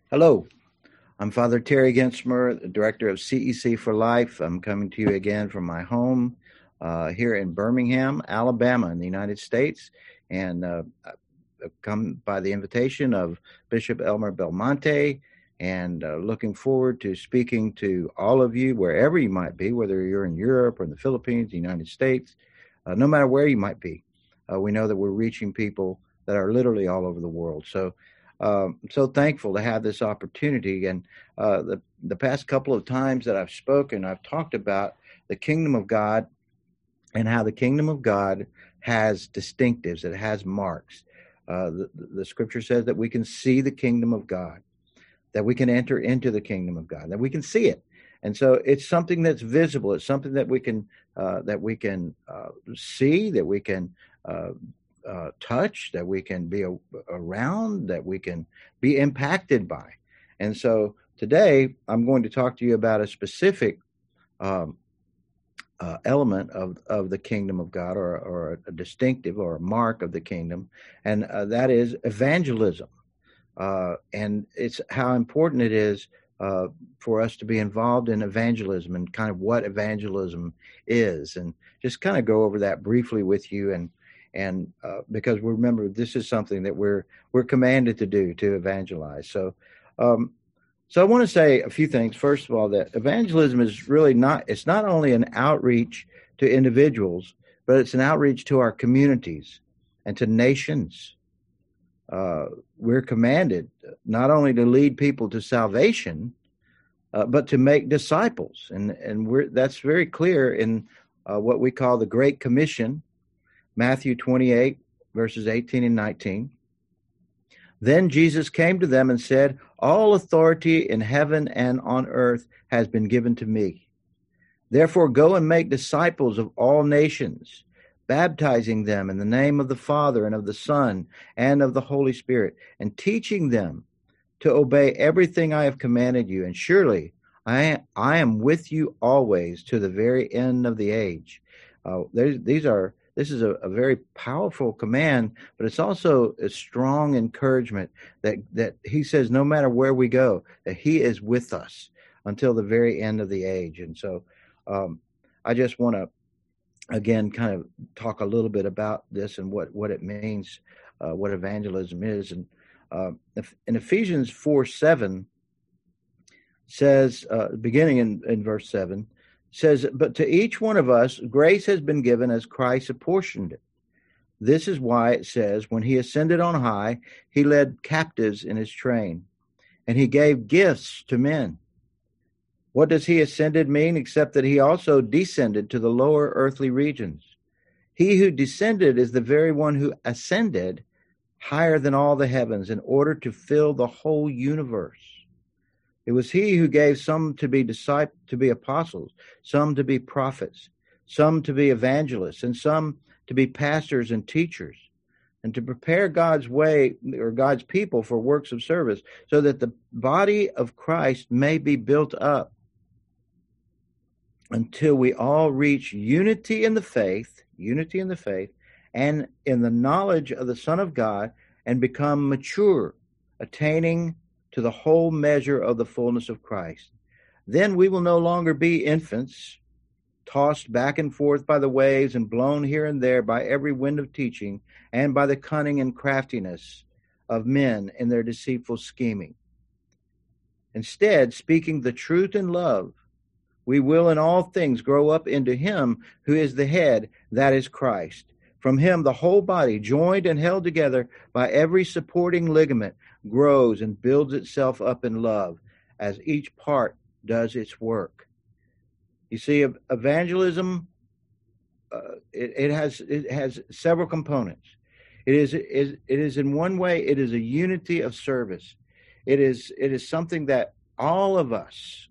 Hello, I'm Father Terry Gensmer, the director of CEC for Life. I'm coming to you again from my home here in Birmingham, Alabama, in the United States. And I've come by the invitation of Bishop Elmer Belmonte, and looking forward to speaking to all of you, wherever you might be, whether you're in Europe or in the Philippines, the United States, no matter where you might be. We know that we're reaching people that are literally all over the world. So thankful to have this opportunity. And the past couple of times that I've spoken, I've talked about the kingdom of God and how the kingdom of God has distinctives, it has marks. The scripture says that we can see the kingdom of God, that we can enter into the kingdom of God, that we can see it. And so it's something that's visible. It's something that we can see, that we can touch, that we can be around, that we can be impacted by. And so today I'm going to talk to you about a specific element of the kingdom of God, or a distinctive or a mark of the kingdom, and that is evangelism. And it's how important it is for us to be involved in evangelism, and kind of what evangelism is, and just kind of go over that briefly with you. And because remember, this is something that we're commanded to do, to evangelize. So I want to say a few things. First of all, that evangelism is really it's not only an outreach to individuals, but it's an outreach to our communities and to nations. We're commanded not only to lead people to salvation, but to make disciples. And that's very clear in what we call the Great Commission, Matthew 28, verses 18 and 19. Then Jesus came to them and said, "All authority in heaven and on earth has been given to me. Therefore go and make disciples of all nations, baptizing them in the name of the Father and of the Son and of the Holy Spirit, and teaching them to obey everything I have commanded you. And surely I am with you always to the very end of the age." This is a very powerful command, but it's also a strong encouragement that he says no matter where we go, that he is with us until the very end of the age. And so I just want to, again, kind of talk a little bit about this and what it means, what evangelism is. And in Ephesians 4:7 says, beginning in verse 7, says, "But to each one of us grace has been given as Christ apportioned it. This is why it says, when he ascended on high, he led captives in his train, and he gave gifts to men." What does he ascended mean, except that he also descended to the lower earthly regions? He who descended is the very one who ascended higher than all the heavens in order to fill the whole universe. It was he who gave some to be apostles, some to be prophets, some to be evangelists, and some to be pastors and teachers, and to prepare God's way, or God's people, for works of service, so that the body of Christ may be built up until we all reach unity in the faith, and in the knowledge of the Son of God, and become mature, attaining to the whole measure of the fullness of Christ. Then we will no longer be infants, tossed back and forth by the waves and blown here and there by every wind of teaching, and by the cunning and craftiness of men in their deceitful scheming. Instead, speaking the truth in love, we will in all things grow up into him who is the head, that is Christ. From him the whole body, joined and held together by every supporting ligament, grows and builds itself up in love as each part does its work. You see, evangelism, it has several components. It is in one way, it is a unity of service. It is something that all of us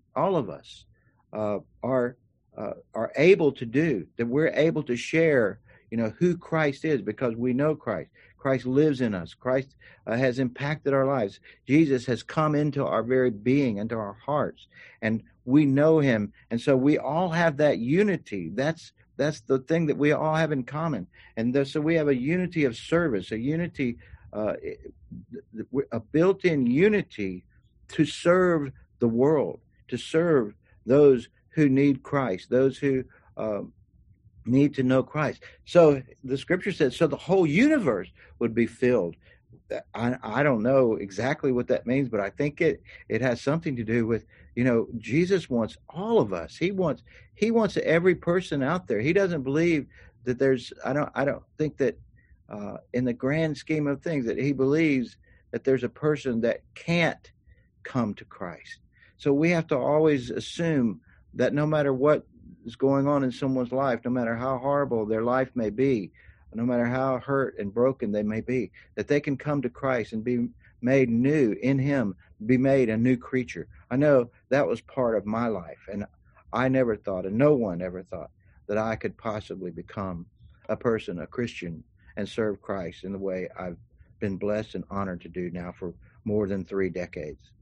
are able to do, that we're able to share, who Christ is, because we know Christ. Christ lives in us. Christ has impacted our lives. Jesus has come into our very being, into our hearts, and we know him. And so we all have that unity. That's the thing that we all have in common. And so we have a unity of service, a unity, a built-in unity to serve the world, to serve those who need Christ, those who need to know Christ. So the scripture says, so the whole universe would be filled. I don't know exactly what that means, but I think it has something to do with, Jesus wants all of us. He wants every person out there. He doesn't believe that there's, I don't think that in the grand scheme of things that he believes that there's a person that can't come to Christ. So we have to always assume that no matter what is going on in someone's life, no matter how horrible their life may be, no matter how hurt and broken they may be, that they can come to Christ and be made new in him, be made a new creature. I know that was part of my life, and I never thought, and no one ever thought, that I could possibly become a person, a Christian, and serve Christ in the way I've been blessed and honored to do now for more than 3 decades.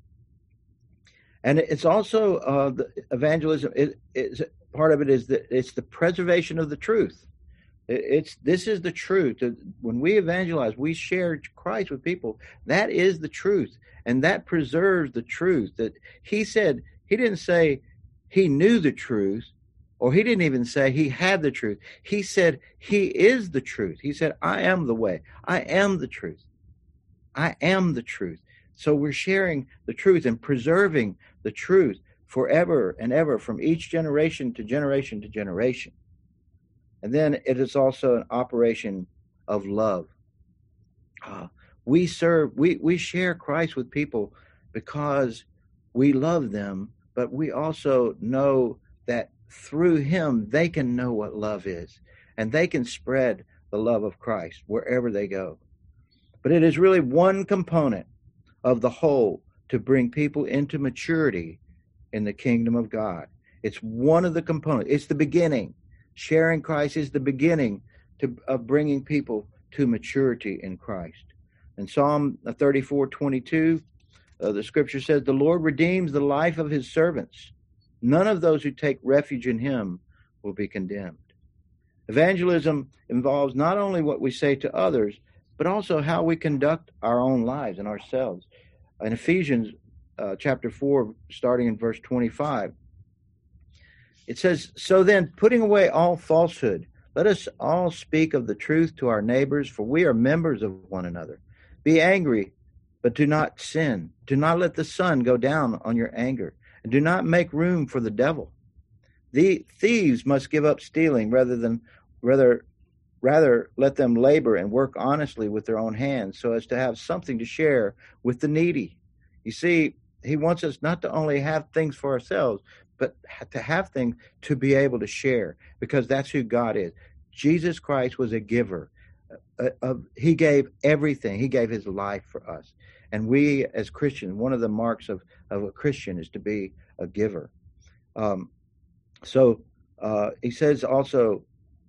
And it's also the evangelism. It's part of it is that it's the preservation of the truth. This is the truth. When we evangelize, we share Christ with people. That is the truth, and that preserves the truth. That he said, he didn't say he knew the truth, or he didn't even say he had the truth. He said he is the truth. He said, I am the way. I am the truth. I am the truth. So we're sharing the truth and preserving the truth forever and ever, from each generation to generation to generation. And then it is also an operation of love. We share Christ with people because we love them, but we also know that through him they can know what love is, and they can spread the love of Christ wherever they go. But it is really one component of the whole to bring people into maturity in the kingdom of God. It's one of the components. It's the beginning. Sharing Christ is the beginning of bringing people to maturity in Christ. In Psalm 34:22, the scripture says, the Lord redeems the life of his servants. None of those who take refuge in him will be condemned. Evangelism involves not only what we say to others, but also how we conduct our own lives and ourselves. In Ephesians chapter 4, starting in verse 25, it says, so then, putting away all falsehood, let us all speak of the truth to our neighbors, for we are members of one another. Be angry, but do not sin. Do not let the sun go down on your anger, and do not make room for the devil. The thieves must give up stealing, rather let them labor and work honestly with their own hands, so as to have something to share with the needy. You see, he wants us not to only have things for ourselves, but to have things to be able to share, because that's who God is. Jesus Christ was a giver. He gave everything. He gave his life for us. And we as Christians, one of the marks of a Christian is to be a giver. So he says also,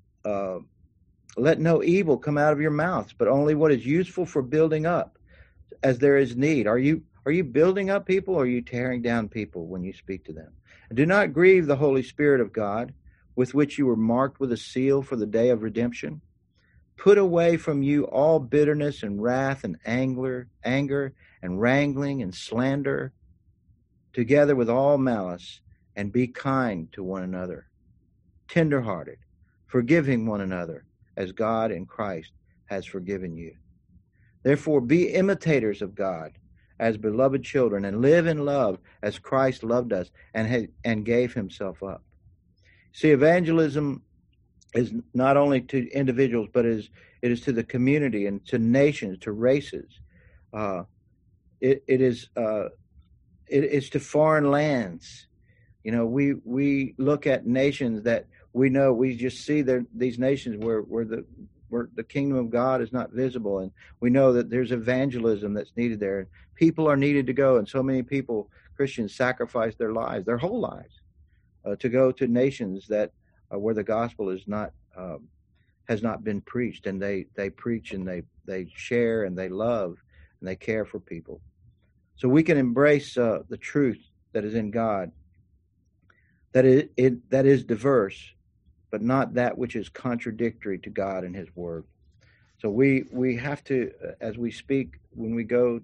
let no evil come out of your mouths, but only what is useful for building up as there is need. Are you building up people, or are you tearing down people when you speak to them? And do not grieve the Holy Spirit of God, with which you were marked with a seal for the day of redemption. Put away from you all bitterness and wrath and anger and wrangling and slander, together with all malice, and be kind to one another, tenderhearted, forgiving one another, as God in Christ has forgiven you. Therefore, be imitators of God as beloved children, and live in love as Christ loved us and gave himself up. See, evangelism is not only to individuals, but it is to the community and to nations, to races. It is to foreign lands. You know, we look at nations that we know, we just see these nations where the kingdom of God is not visible, and we know that there's evangelism that's needed there. People are needed to go, and so many people, Christians, sacrifice their lives, their whole lives, to go to nations that where the gospel is not has not been preached, and they preach and they share and they love and they care for people. So we can embrace the truth that is in God, that is diverse, but not that which is contradictory to God and his word. So we have to, as we speak, when we go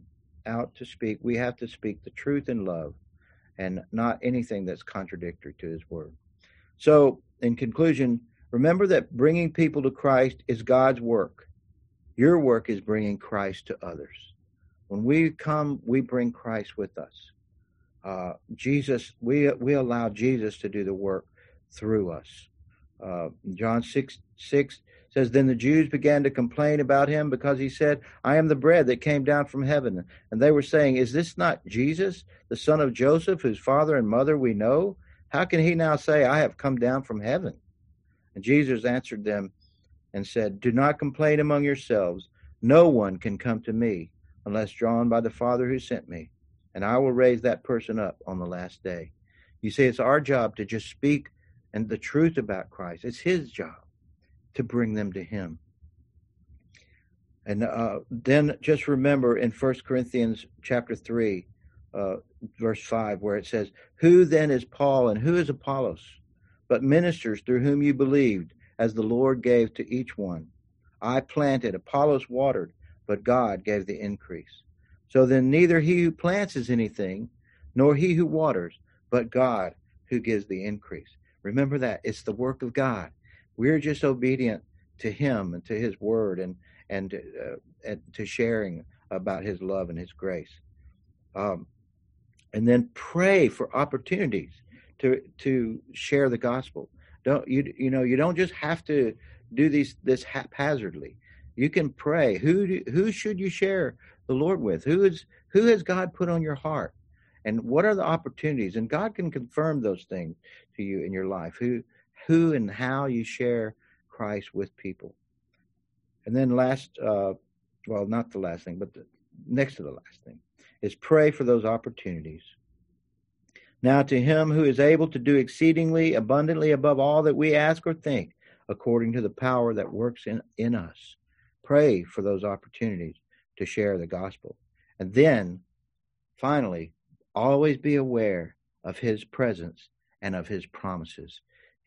out to speak, we have to speak the truth in love and not anything that's contradictory to his word. So, in conclusion, remember that bringing people to Christ is God's work. Your work is bringing Christ to others. When we come, we bring Christ with us. Jesus, we allow Jesus to do the work through us. John 6:6 says, Then the Jews began to complain about him because he said, I am the bread that came down from heaven. And they were saying, Is this not Jesus, the son of Joseph, whose father and mother we know? How can he now say, I have come down from heaven? And Jesus answered them and said, Do not complain among yourselves. No one can come to me unless drawn by the Father who sent me. And I will raise that person up on the last day. You see, it's our job to just speak and the truth about Christ. It's his job to bring them to him. And then just remember in 1 Corinthians chapter 3, verse 5, where it says, Who then is Paul and who is Apollos, but ministers through whom you believed, as the Lord gave to each one? I planted, Apollos watered, but God gave the increase. So then neither he who plants is anything, nor he who waters, but God who gives the increase. Remember that. It's the work of God. We're just obedient to him and to his word and to sharing about his love and his grace. And then pray for opportunities to share the gospel. You don't just have to do this haphazardly. You can pray. Who should you share the Lord with? Who has God put on your heart? And what are the opportunities? And God can confirm those things to you in your life. Who and how you share Christ with people. And then not the last thing, but next to the last thing is pray for those opportunities. Now to him who is able to do exceedingly abundantly above all that we ask or think, according to the power that works in us. Pray for those opportunities to share the gospel. And then, finally, always be aware of his presence and of his promises.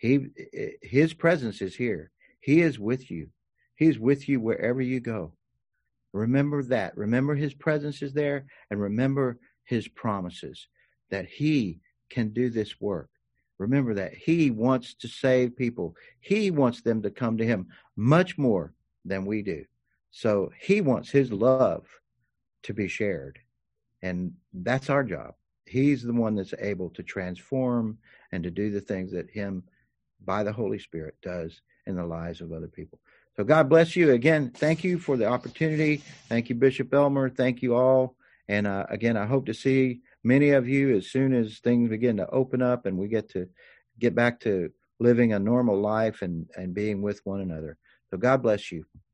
His presence is here. He is with you. He is with you wherever you go. Remember that. Remember his presence is there, and remember his promises that he can do this work. Remember that he wants to save people. He wants them to come to him much more than we do. So he wants his love to be shared. And that's our job. He's the one that's able to transform and to do the things that him, by the Holy Spirit, does in the lives of other people. So God bless you. Again, thank you for the opportunity. Thank you, Bishop Elmer. Thank you all. And again, I hope to see many of you as soon as things begin to open up and we get back to living a normal life and being with one another. So God bless you.